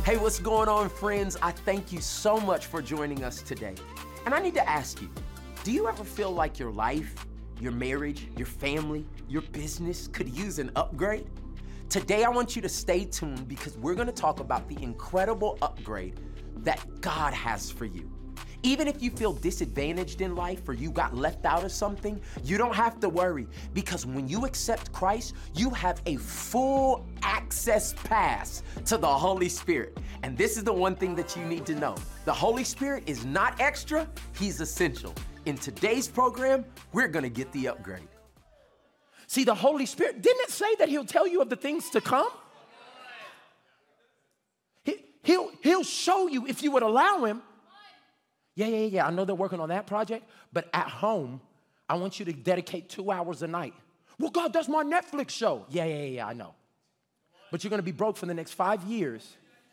Hey, what's going on, friends? I thank you so much for joining us today. And I need to ask you, do you ever feel like your life, your marriage, your family, your business could use an upgrade? Today, I want you to stay tuned because we're going to talk about the incredible upgrade that God has for you. Even if you feel disadvantaged in life or you got left out of something, you don't have to worry because when you accept Christ, you have a full access pass to the Holy Spirit. And this is the one thing that you need to know. The Holy Spirit is not extra, He's essential. In today's program, we're gonna get the upgrade. See, the Holy Spirit, didn't it say that He'll tell you of the things to come? He'll show you if you would allow Him. Yeah. I know they're working on that project, but at home, I want you to dedicate 2 hours a night. Well, God, that's my Netflix show. Yeah, I know. But you're going to be broke for the next 5 years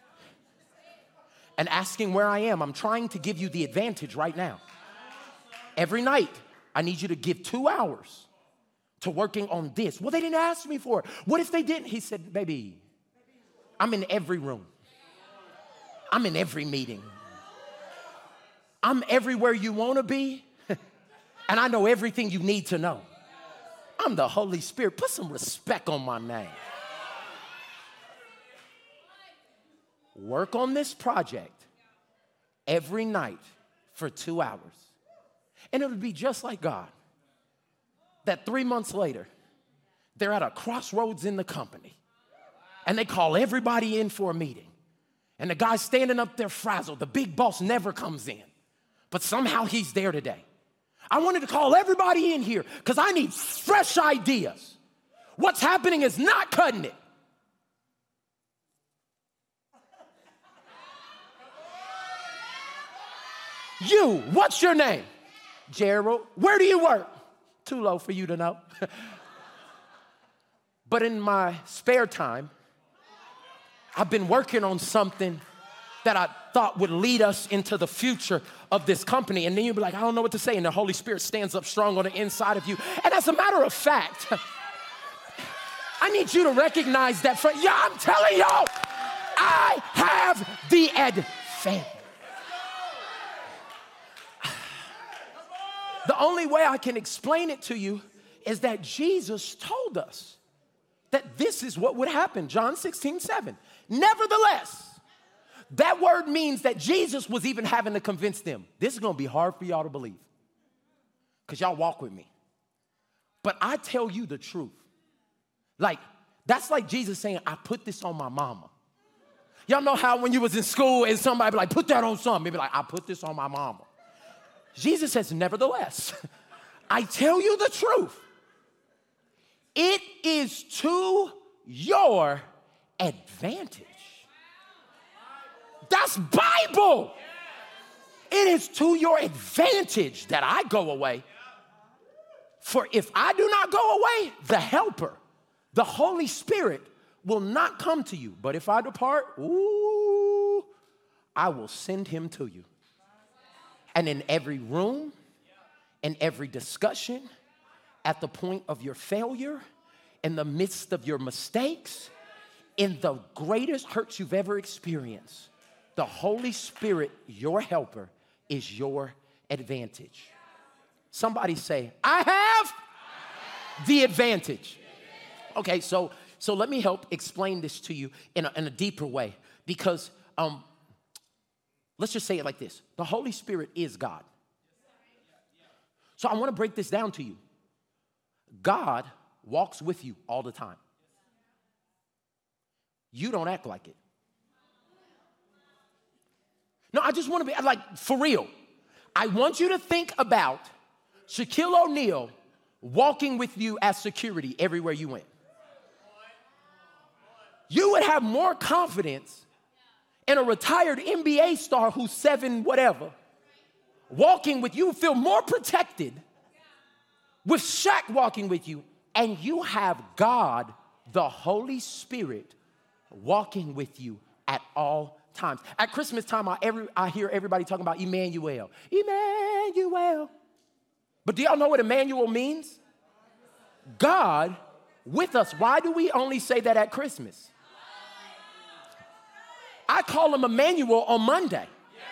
and asking where I am. I'm trying to give you the advantage right now. Every night, I need you to give 2 hours to working on this. Well, they didn't ask me for it. What if they didn't? He said, baby, I'm in every room. I'm in every meeting. I'm everywhere you want to be, and I know everything you need to know. I'm the Holy Spirit. Put some respect on my name. Work on this project every night for 2 hours. And it'll be just like God, that 3 months later, they're at a crossroads in the company, and they call everybody in for a meeting. And the guy's standing up there frazzled. The big boss never comes in. But somehow he's there today. I wanted to call everybody in here because I need fresh ideas. What's happening is not cutting it. You, what's your name? Gerald. Where do you work? Too low for you to know. But in my spare time, I've been working on something that I thought would lead us into the future of this company. And then you'll be like, I don't know what to say. And the Holy Spirit stands up strong on the inside of you. And as a matter of fact, I need you to recognize that. I'm telling y'all, I have the advantage. The only way I can explain it to you is that Jesus told us that this is what would happen. John 16:7. Nevertheless, that word means that Jesus was even having to convince them. This is going to be hard for y'all to believe because y'all walk with me. But I tell you the truth. That's like Jesus saying, I put this on my mama. Y'all know how when you was in school and somebody be like, put that on something. Maybe like, I put this on my mama. Jesus says, nevertheless, I tell you the truth. It is to your advantage. That's Bible. It is to your advantage that I go away. For if I do not go away, the helper, the Holy Spirit, will not come to you. But if I depart, I will send him to you. And in every room, in every discussion, at the point of your failure, in the midst of your mistakes, in the greatest hurts you've ever experienced, the Holy Spirit, your helper, is your advantage. Somebody say, I have the advantage. Okay, so let me help explain this to you in a deeper way because let's just say it like this. The Holy Spirit is God. So I want to break this down to you. God walks with you all the time. You don't act like it. No, I just want to be for real. I want you to think about Shaquille O'Neal walking with you as security everywhere you went. You would have more confidence in a retired NBA star who's 7 whatever, walking with you, feel more protected with Shaq walking with you, and you have God, the Holy Spirit, walking with you at all times. At Christmas time, I hear everybody talking about Emmanuel. Emmanuel. But do y'all know what Emmanuel means? God with us. Why do we only say that at Christmas? I call him Emmanuel on Monday.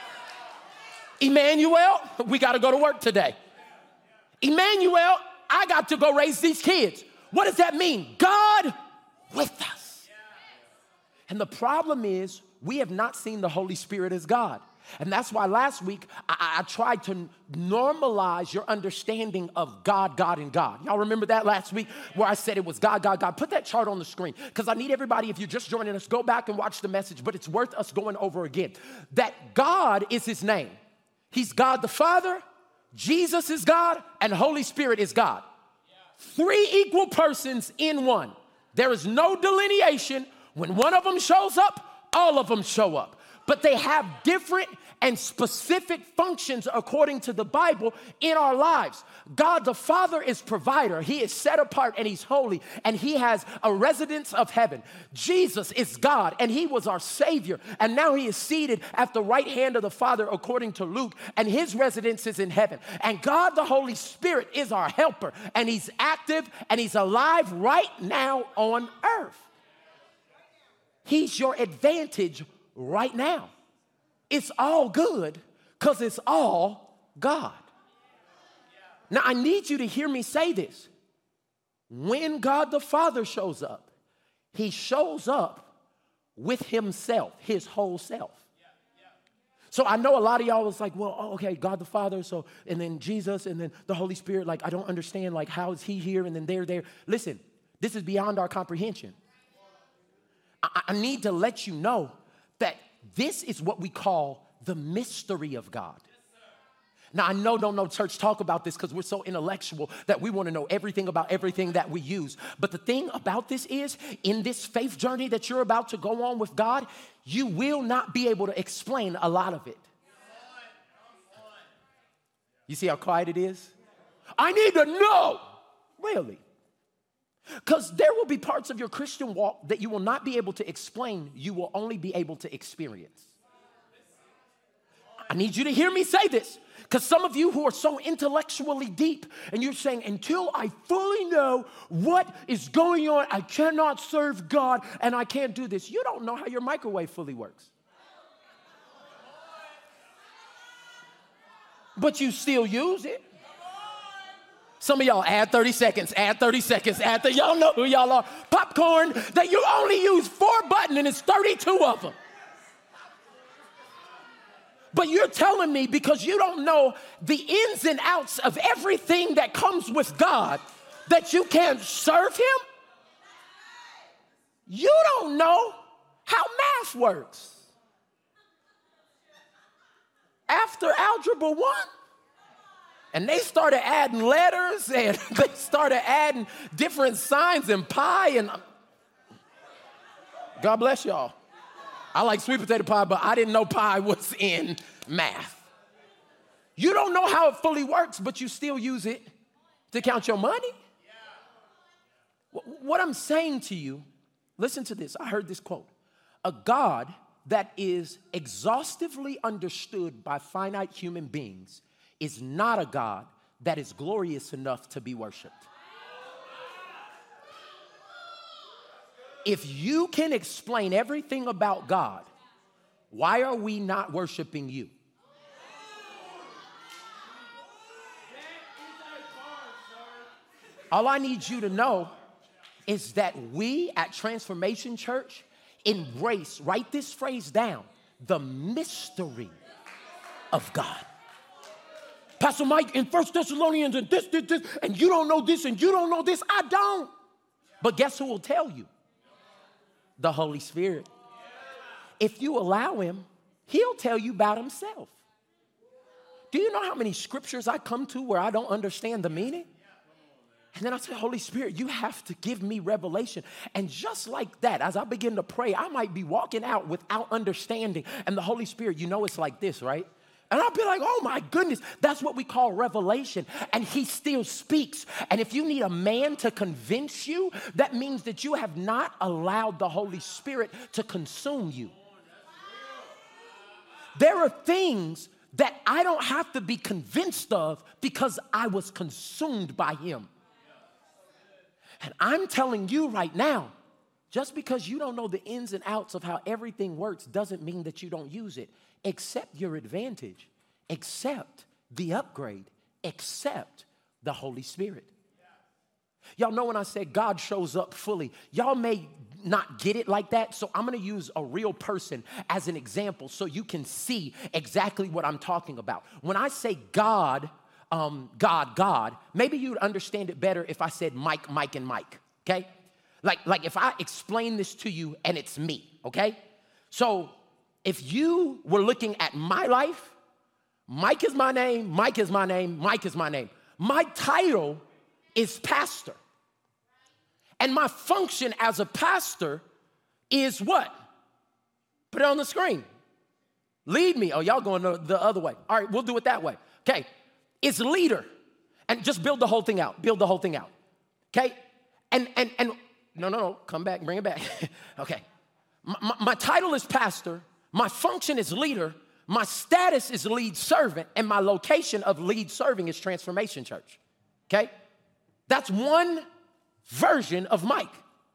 Emmanuel, we got to go to work today. Emmanuel, I got to go raise these kids. What does that mean? God with us. And the problem is we have not seen the Holy Spirit as God. And that's why last week I tried to normalize your understanding of God, God, and God. Y'all remember that last week where I said it was God, God, God? Put that chart on the screen because I need everybody, if you're just joining us, go back and watch the message, but it's worth us going over again. That God is his name. He's God the Father, Jesus is God, and Holy Spirit is God. Three equal persons in one. There is no delineation. When one of them shows up, all of them show up. But they have different and specific functions according to the Bible in our lives. God the Father is provider. He is set apart and he's holy and he has a residence of heaven. Jesus is God and he was our Savior and now he is seated at the right hand of the Father according to Luke and his residence is in heaven. And God the Holy Spirit is our helper and he's active and he's alive right now on earth. He's your advantage right now. It's all good because it's all God. Now, I need you to hear me say this. When God the Father shows up, he shows up with himself, his whole self. So I know a lot of y'all was like, well, okay, God the Father, so, and then Jesus, and then the Holy Spirit, like, I don't understand, like, how is he here, and then they're there. Listen, this is beyond our comprehension. I need to let you know that this is what we call the mystery of God. Now, I know don't know church talk about this because we're so intellectual that we want to know everything about everything that we use. But the thing about this is, in this faith journey that you're about to go on with God, you will not be able to explain a lot of it. You see how quiet it is? I need to know. Really? Because there will be parts of your Christian walk that you will not be able to explain. You will only be able to experience. I need you to hear me say this. Because some of you who are so intellectually deep and you're saying, until I fully know what is going on, I cannot serve God and I can't do this. You don't know how your microwave fully works. But you still use it. Some of y'all add 30 seconds, y'all know who y'all are. Popcorn that you only use 4 buttons and it's 32 of them. But you're telling me because you don't know the ins and outs of everything that comes with God that you can't serve him? You don't know how math works. After Algebra 1, and they started adding letters and they started adding different signs and pi and God bless y'all. I like sweet potato pie, but I didn't know pie was in math. You don't know how it fully works, but you still use it to count your money. What I'm saying to you, listen to this. I heard this quote. A God that is exhaustively understood by finite human beings is not a God that is glorious enough to be worshiped. If you can explain everything about God, why are we not worshiping you? All I need you to know is that we at Transformation Church embrace, write this phrase down, the mystery of God. Pastor Mike, in 1 Thessalonians and this, and you don't know this and you don't know this. I don't. But guess who will tell you? The Holy Spirit. If you allow him, he'll tell you about himself. Do you know how many scriptures I come to where I don't understand the meaning? And then I say, Holy Spirit, you have to give me revelation. And just like that, as I begin to pray, I might be walking out without understanding. And the Holy Spirit, you know it's like this, right? And I'll be like, oh my goodness, that's what we call revelation. And he still speaks. And if you need a man to convince you, that means that you have not allowed the Holy Spirit to consume you. There are things that I don't have to be convinced of because I was consumed by him. And I'm telling you right now, Just because you don't know the ins and outs of how everything works doesn't mean that you don't use it. Accept your advantage. Accept the upgrade. Accept the Holy Spirit. Y'all know when I said God shows up fully, y'all may not get it like that, so I'm going to use a real person as an example so you can see exactly what I'm talking about. When I say God, maybe you'd understand it better if I said Mike, and Mike, okay? Like if I explain this to you and it's me, okay? So if you were looking at my life, Mike is my name, Mike is my name, Mike is my name. My title is pastor. And my function as a pastor is what? Put it on the screen. Lead me. Oh, y'all going the other way. All right, we'll do it that way. Okay, it's leader. And just build the whole thing out. Build the whole thing out. Okay? And no, come back, bring it back. Okay. My title is pastor. My function is leader. My status is lead servant. And my location of lead serving is Transformation Church. Okay? That's one version of Mike.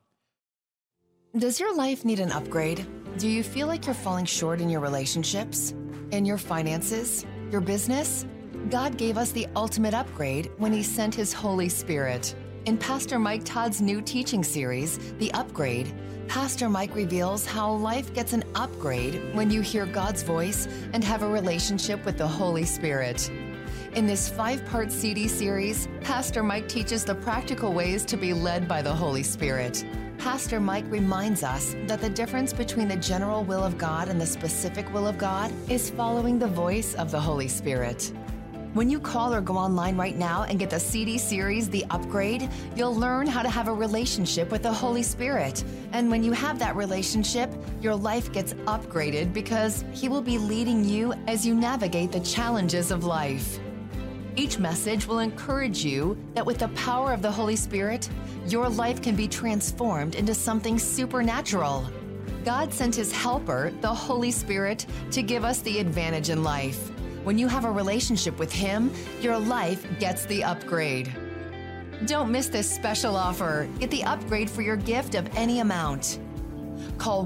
Does your life need an upgrade? Do you feel like you're falling short in your relationships, in your finances, your business? God gave us the ultimate upgrade when He sent His Holy Spirit. In Pastor Mike Todd's new teaching series, The Upgrade, Pastor Mike reveals how life gets an upgrade when you hear God's voice and have a relationship with the Holy Spirit. In this 5-part CD series, Pastor Mike teaches the practical ways to be led by the Holy Spirit. Pastor Mike reminds us that the difference between the general will of God and the specific will of God is following the voice of the Holy Spirit. When you call or go online right now and get the CD series, The Upgrade, you'll learn how to have a relationship with the Holy Spirit. And when you have that relationship, your life gets upgraded because He will be leading you as you navigate the challenges of life. Each message will encourage you that with the power of the Holy Spirit, your life can be transformed into something supernatural. God sent His helper, the Holy Spirit, to give us the advantage in life. When you have a relationship with Him, your life gets the upgrade. Don't miss this special offer. Get the upgrade for your gift of any amount. Call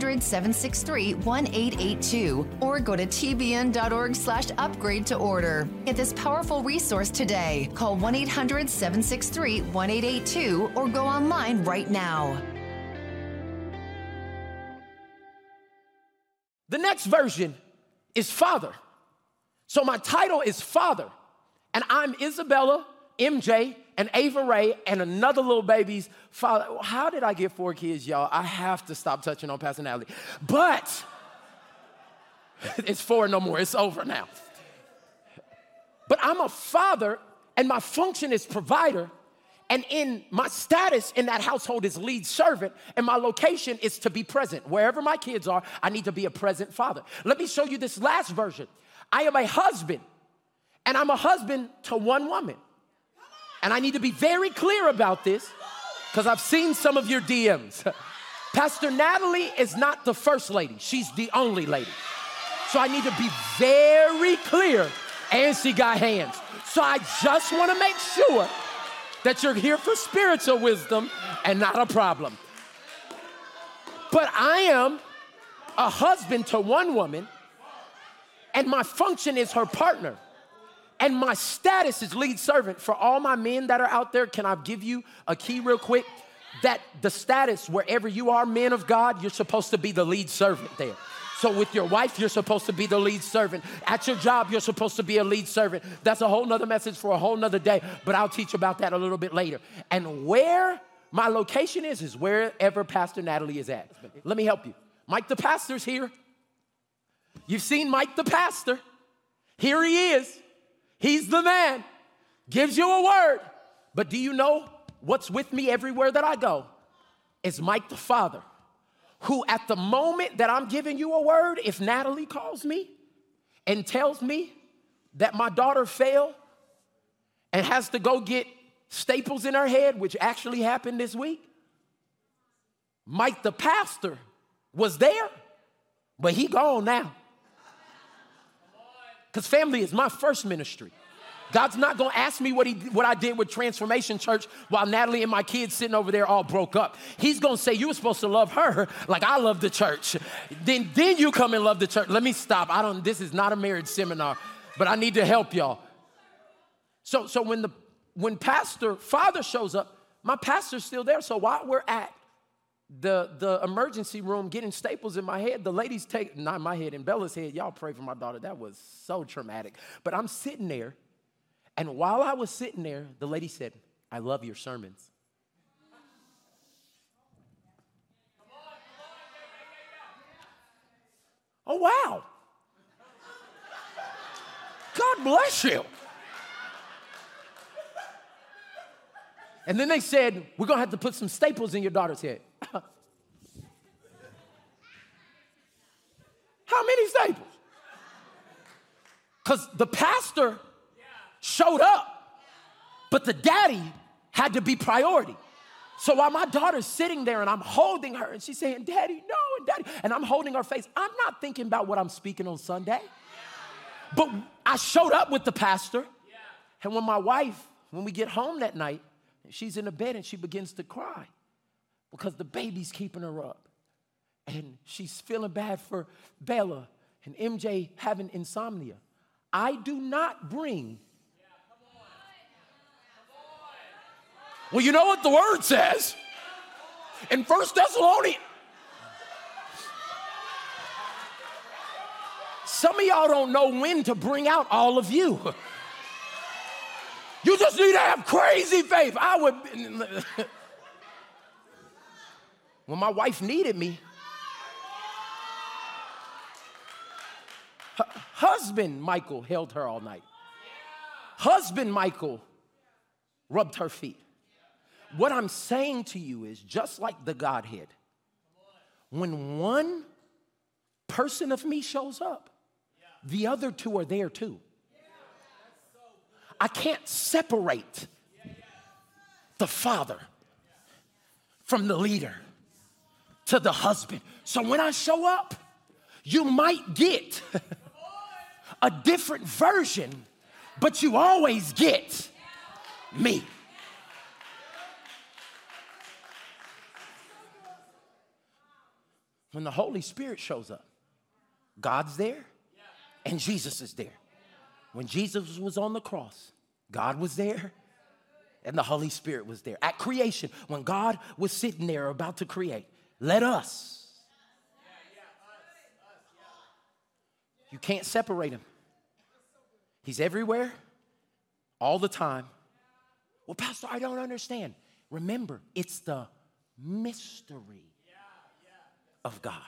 1-800-763-1882 or go to tbn.org/upgrade to order. Get this powerful resource today. Call 1-800-763-1882 or go online right now. The next version is Father. So my title is Father, and I'm Isabella, MJ, and Ava Ray, and another little baby's father. How did I get 4 kids, y'all? I have to stop touching on Pastor Natalie. But it's 4 no more. It's over now. But I'm a father, and my function is provider, and in my status in that household is lead servant, and my location is to be present. Wherever my kids are, I need to be a present father. Let me show you this last version. I am a husband, and I'm a husband to one woman. And I need to be very clear about this because I've seen some of your DMs. Pastor Natalie is not the first lady. She's the only lady. So I need to be very clear, and she got hands. So I just want to make sure that you're here for spiritual wisdom and not a problem. But I am a husband to one woman, and my function is her partner. And my status is lead servant. For all my men that are out there, can I give you a key real quick? That the status, wherever you are, men of God, you're supposed to be the lead servant there. So with your wife, you're supposed to be the lead servant. At your job, you're supposed to be a lead servant. That's a whole nother message for a whole nother day, but I'll teach about that a little bit later. And where my location is wherever Pastor Natalie is at. Let me help you. Mike the pastor's here. You've seen Mike the pastor. Here he is. He's the man. Gives you a word. But do you know what's with me everywhere that I go? It's Mike the father, who at the moment that I'm giving you a word, if Natalie calls me and tells me that my daughter fell and has to go get staples in her head, which actually happened this week, Mike the pastor was there, but he gone now. Because family is my first ministry. God's not going to ask me what I did with Transformation Church while Natalie and my kids sitting over there all broke up. He's going to say, you were supposed to love her like I love the church. Then you come and love the church. Let me stop. This is not a marriage seminar, but I need to help y'all. So when father shows up, my pastor's still there. So while we're at the emergency room getting staples in my head, the ladies not my head, in Bella's head. Y'all pray for my daughter. That was so traumatic. But I'm sitting there. And while I was sitting there, the lady said, I love your sermons. Oh, wow. God bless you. And then they said, we're going to have to put some staples in your daughter's head. How many staples? Because the pastor showed up, but the daddy had to be priority. So while my daughter's sitting there and I'm holding her and she's saying, Daddy, no, and Daddy, and I'm holding her face, I'm not thinking about what I'm speaking on Sunday. But I showed up with the pastor. And when we get home that night, she's in the bed and she begins to cry because the baby's keeping her up. And she's feeling bad for Bella and MJ having insomnia. I do not bring. Well, you know what the word says in 1 Thessalonians. Some of y'all don't know when to bring out all of you. You just need to have crazy faith. When my wife needed me, husband Michael held her all night. Husband Michael rubbed her feet. What I'm saying to you is just like the Godhead, when one person of me shows up, the other two are there too. I can't separate the father from the leader to the husband. So when I show up, you might get a different version, but you always get me. When the Holy Spirit shows up, God's there and Jesus is there. When Jesus was on the cross, God was there and the Holy Spirit was there. At creation, when God was sitting there about to create, let us. You can't separate him. He's everywhere, all the time. Well, Pastor, I don't understand. Remember, it's the mystery of God.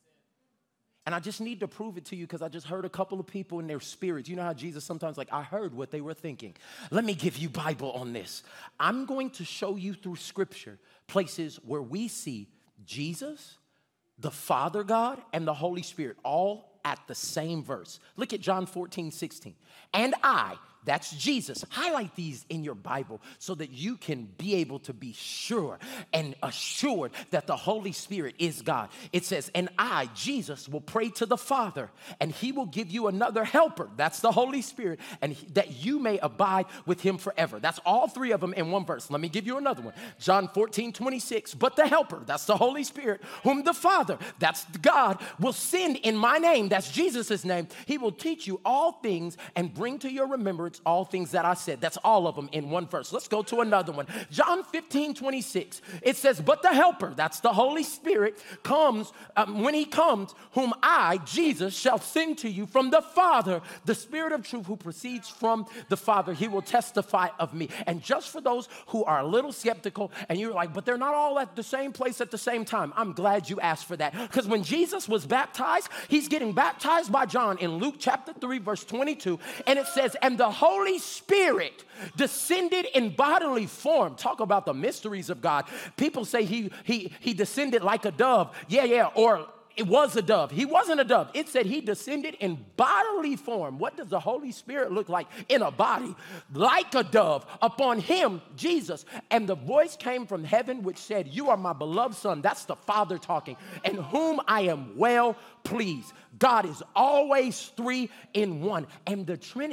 And I just need to prove it to you because I just heard a couple of people in their spirits. You know how Jesus sometimes I heard what they were thinking. Let me give you Bible on this. I'm going to show you through scripture places where we see Jesus, the Father God, and the Holy Spirit all at the same verse. Look at John 14:16. And that's Jesus. Highlight these in your Bible so that you can be able to be sure and assured that the Holy Spirit is God. It says, and I, Jesus, will pray to the Father, and he will give you another helper. That's the Holy Spirit, and that you may abide with him forever. That's all three of them in one verse. Let me give you another one. John 14:26. But the helper, that's the Holy Spirit, whom the Father, that's God, will send in my name, that's Jesus' name. He will teach you all things and bring to your remembrance all things that I said. That's all of them in one verse. Let's go to another one. John 15:26. It says, but the helper, that's the Holy Spirit, comes, when he comes, whom I, Jesus, shall send to you from the Father, the Spirit of truth who proceeds from the Father. He will testify of me. And just for those who are a little skeptical and you're like, but they're not all at the same place at the same time. I'm glad you asked for that. Because when Jesus was baptized, he's getting baptized by John in Luke chapter 3, verse 22. And it says, and the Holy Spirit descended in bodily form. Talk about the mysteries of God. People say he descended like a dove. Yeah, or it was a dove. He wasn't a dove. It said he descended in bodily form. What does the Holy Spirit look like in a body? Like a dove upon him, Jesus. And the voice came from heaven which said, you are my beloved son. That's the Father talking. In whom I am well pleased. God is always three in one. And the Trinity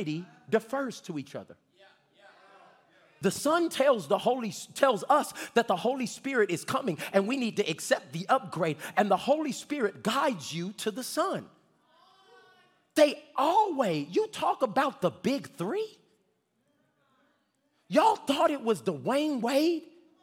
defers to each other. The Son tells us that the Holy Spirit is coming and we need to accept the upgrade, and the Holy Spirit guides you to the Son. You talk about the big three. Y'all thought it was Dwayne Wade,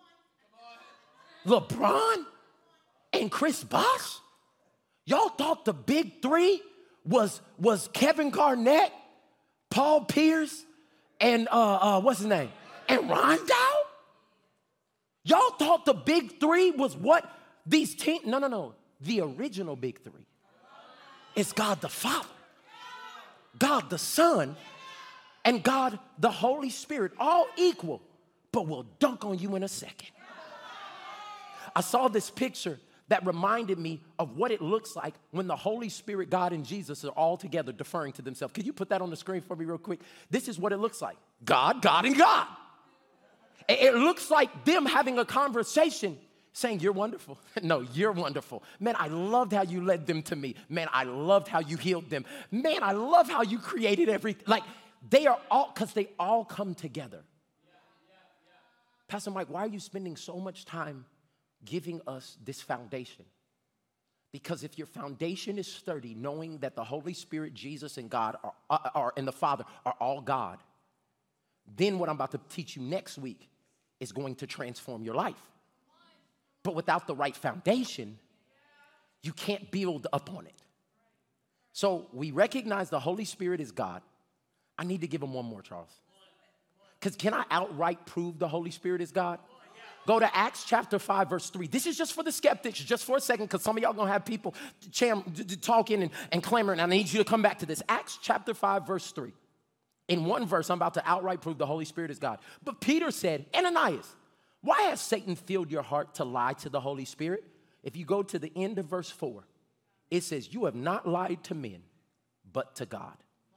LeBron, and Chris Bosh? Y'all thought the big three was Kevin Garnett, Paul Pierce, and what's his name? And Rondo? Y'all thought the big three was what these teams? No. The original big three is God the Father, God the Son, and God the Holy Spirit, all equal, but will dunk on you in a second. I saw this picture that reminded me of what it looks like when the Holy Spirit, God, and Jesus are all together deferring to themselves. Could you put that on the screen for me real quick? This is what it looks like. God, and God. It looks like them having a conversation saying, you're wonderful. No, you're wonderful. Man, I loved how you led them to me. Man, I loved how you healed them. Man, I love how you created everything. Like, they are all, because they all come together. Pastor Mike, why are you spending so much time giving us this foundation? Because if your foundation is sturdy, knowing that the Holy Spirit, Jesus, and God and the Father are all God, then what I'm about to teach you next week is going to transform your life. But without the right foundation, you can't build up on it. So we recognize the Holy Spirit is God. I need to give him one more, Charles. Because can I outright prove the Holy Spirit is God? Go to Acts chapter 5, verse 3. This is just for the skeptics, just for a second, because some of y'all going to have people talking and clamoring. I need you to come back to this. Acts chapter 5, verse 3. In one verse, I'm about to outright prove the Holy Spirit is God. But Peter said, Ananias, why has Satan filled your heart to lie to the Holy Spirit? If you go to the end of verse 4, it says, you have not lied to men, but to God.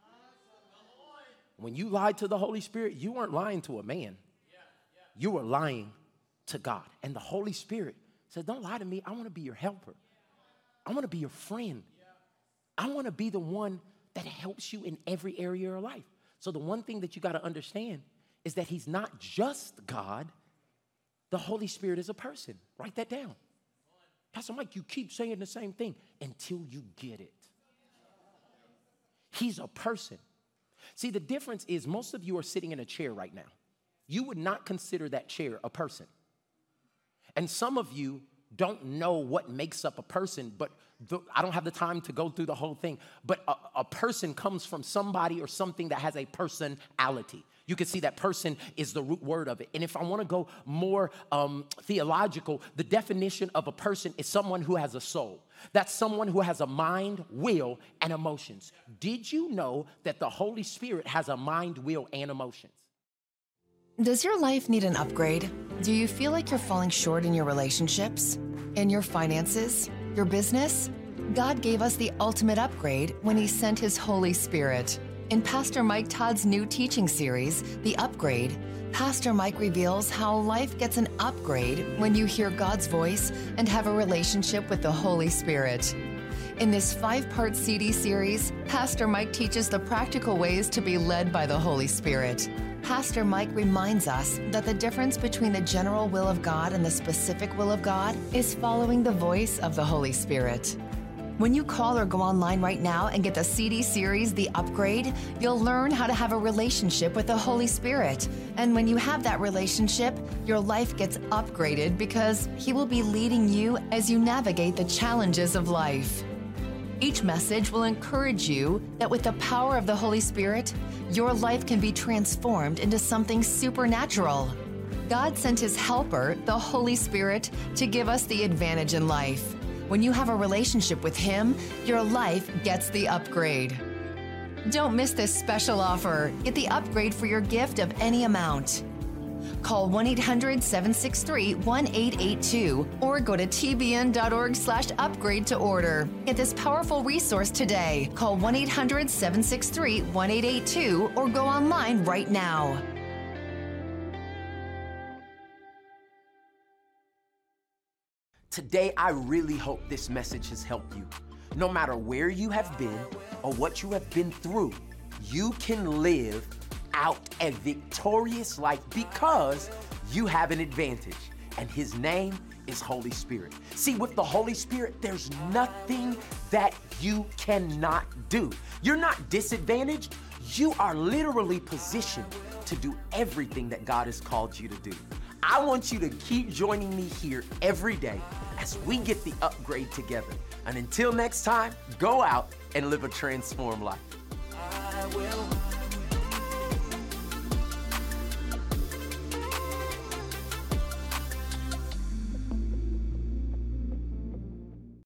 When you lied to the Holy Spirit, you weren't lying to a man. You were lying to God. And the Holy Spirit says, don't lie to me. I want to be your helper. I want to be your friend. I want to be the one that helps you in every area of your life. So the one thing that you got to understand is that he's not just God. The Holy Spirit is a person. Write that down. Pastor Mike, you keep saying the same thing until you get it. He's a person. See, the difference is most of you are sitting in a chair right now. You would not consider that chair a person. And some of you don't know what makes up a person, but I don't have the time to go through the whole thing. But a person comes from somebody or something that has a personality. You can see that person is the root word of it. And if I want to go more theological, the definition of a person is someone who has a soul. That's someone who has a mind, will, and emotions. Did you know that the Holy Spirit has a mind, will, and emotions? Does your life need an upgrade? Do you feel like you're falling short in your relationships, in your finances, your business? God gave us the ultimate upgrade when he sent his Holy Spirit. In Pastor Mike Todd's new teaching series, The Upgrade, Pastor Mike reveals how life gets an upgrade when you hear God's voice and have a relationship with the Holy Spirit. In this 5-part CD series, Pastor Mike teaches the practical ways to be led by the Holy Spirit. Pastor Mike reminds us that the difference between the general will of God and the specific will of God is following the voice of the Holy Spirit. When you call or go online right now and get the CD series, The Upgrade, you'll learn how to have a relationship with the Holy Spirit. And when you have that relationship, your life gets upgraded because he will be leading you as you navigate the challenges of life. Each message will encourage you that with the power of the Holy Spirit, your life can be transformed into something supernatural. God sent his helper, the Holy Spirit, to give us the advantage in life. When you have a relationship with him, your life gets the upgrade. Don't miss this special offer. Get the upgrade for your gift of any amount. Call 1-800-763-1882 or go to tbn.org/upgrade to order. Get this powerful resource today. Call 1-800-763-1882 or go online right now. Today, I really hope this message has helped you. No matter where you have been or what you have been through, you can live out a victorious life because you have an advantage, and his name is Holy Spirit. See, with the Holy Spirit, there's nothing that you cannot do. You're not disadvantaged. You are literally positioned to do everything that God has called you to do. I want you to keep joining me here every day as we get the upgrade together. And until next time, go out and live a transformed life. I will